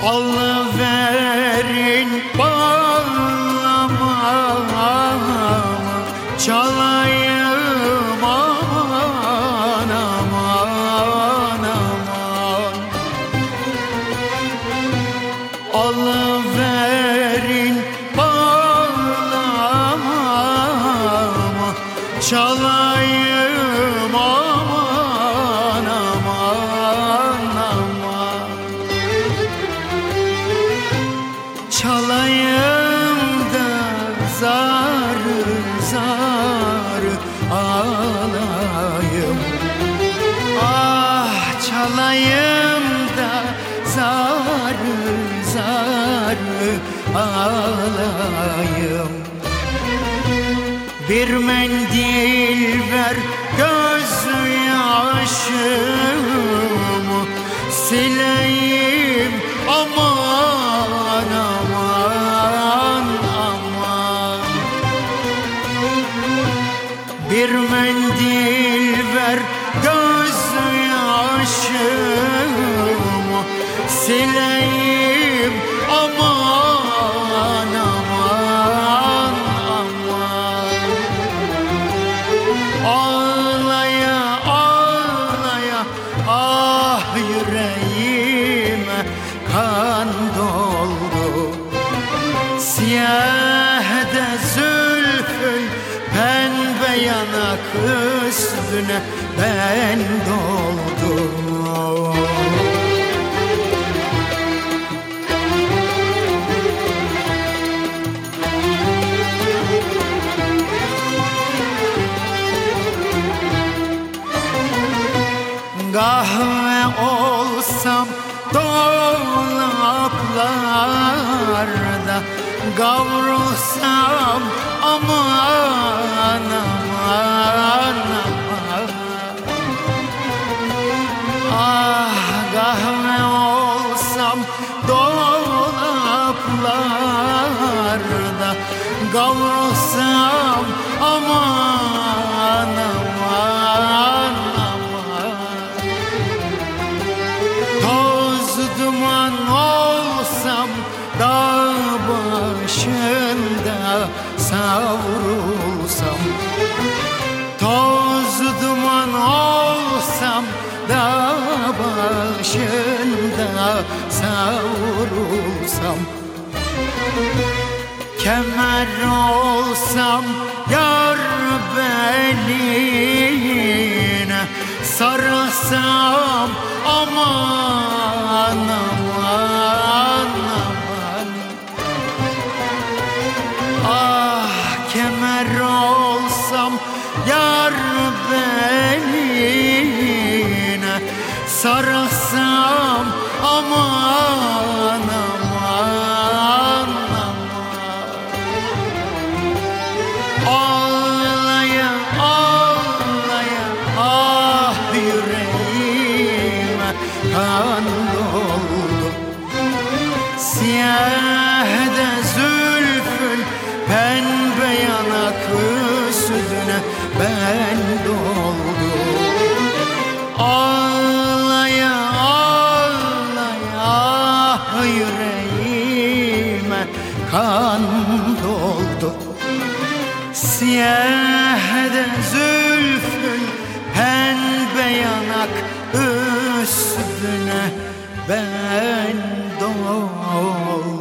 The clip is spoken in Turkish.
Alıverin bağlamamı, çalayım aman aman aman. Alıverin bağlamamı, çalayım aman aman aman. Çalayım da zarı zarı ağlayım. Ah çalayım da zarı zarı ağlayım. Bir mendil ver gözyaşımı sileyim aman aman aman. Bir mendil ver gözyaşımı sileyim aman aman aman. Ağlaya ağlaya ah yüreğime kan doldu. Siyahde zülfün pembe yanak üstüne ben doldum. Kahve olsam dolaplarda, kavrulsam aman aman aman. Ah kahve olsam dolaplarda, kavrulsam aman aman aman. Toz duman olsam dağ başında savrulsam, toz duman olsam dağ başında savrulsam, kemer olsam yar beline sarılsam aman aman aman. Ah kemer olsam yar beline sarılsam aman aman aman. Ağlaya ağlaya ah yüreğime kan doldu. Siyahde zülfün pembe yanak üstüne ben doldum. Ağlaya ağlaya ah yüreğime kan doldu. Siyahde zülfün pembe yanak üstüne ben doldum.